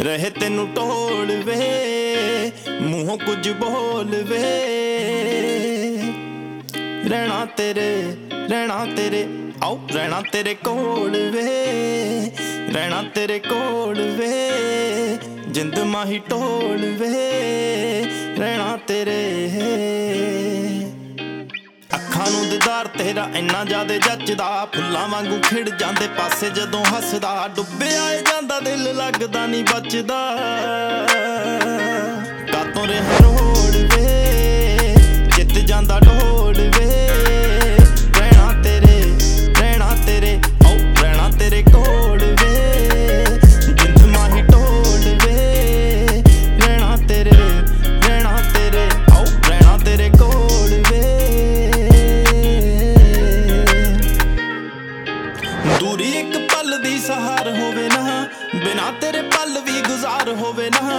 ਰਹੇ ਤੈਨੂੰ ਢੋਲ ਵੇ ਮੂੰਹੋਂ ਕੁਝ ਬੋਲ ਵੇ ਰਹਿਣਾ ਤੇਰੇ ਆਓ ਰਹਿਣਾ ਤੇਰੇ ਕੋਲ ਵੇ ਰਹਿਣਾ ਤੇਰੇ ਕੋਲ ਵੇ ਜਿੰਦ ਮਾਹੀ ਢੋਲ ਵੇ ਰਹਿਣਾ ਤੇਰੇ ਅੱਖਾਂ ਨੂੰ ਦੀਦਾਰ ਤੇਰਾ ਇੰਨਾ ਜ਼ਿਆਦਾ ਜੱਚਦਾ ਫੁੱਲਾਂ ਵਾਂਗੂ ਖਿੜ ਜਾਂਦੇ ਪਾਸੇ ਜਦੋਂ ਹੱਸਦਾ ਡੁੱਬਿਆ ਏ ਜਾਂਦਾ ਦਿਲ ਲੱਗਦਾ ਨਹੀਂ ਬਚਦਾ ਕਾਤੋਂ ਰਿਹਾ ਰੋੜ ਵੇ ਜਿੱਤ ਜਾਂਦਾ ਢੋਲ ਵੇ ਰਹਿਣਾ ਤੇਰੇ ਆਓ ਰਹਿਣਾ ਤੇਰੇ ਕੋਲ ਵੇ ਜਿੰਦ ਮਾਹੀ ਢੋਲ ਵੇ ਰਹਿਣਾ ਤੇਰੇ ਆਓ ਰਹਿਣਾ ਤੇਰੇ ਕੋਲ ਵੇ ਦੂਰੀ ਇੱਕ ਪਲ ਦੀ ਸਹਾਰ ਹੋਵੇ ਨਾ ਬਿਨਾ ਤੇਰੇ ਪਲ ਵੀ ਗੁਜ਼ਾਰ ਹੋਵੇ ਨਾ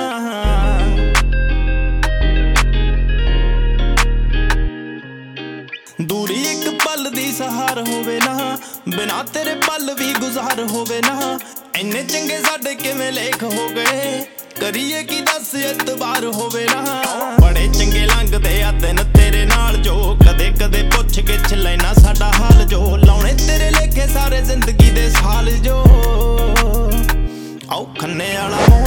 ਦੂਰੀ ਇੱਕ ਪਲ ਦੀ ਸਹਾਰ ਹੋਵੇ ਨਾ ਬਿਨਾ ਤੇਰੇ ਪਲ ਵੀ ਗੁਜ਼ਾਰ ਹੋਵੇ ਨਾ ਇੰਨੇ ਚੰਗੇ ਸਾਡੇ ਕਿਵੇਂ ਲੇਖ ਹੋ ਗਏ ਕਰੀਏ ਕੀ ਦੱਸ ਇਤਬਾਰ ਹੋਵੇ ਨਾ ਬੜੇ ਚੰਗੇ ਲੰਘਦੇ ਆ ਦਿਨ ਤੇਰੇ ਨਾਲ ਜੋ ਕਦੇ ਕਦੇ ਪੁੱਛ ਗਿੱਛ ਲੈਣਾ ਸਾਡਾ ਹਾਲ ਜੋ ਲਾਉਣੇ ਤੇਰੇ ਲੇਖੇ ਸਾਰੇ ਜ਼ਿੰਦਗੀ ਦੇ ਸਾਲ ਜੋ ਆਓ ਖੰਨੇ ਵਾਲਾ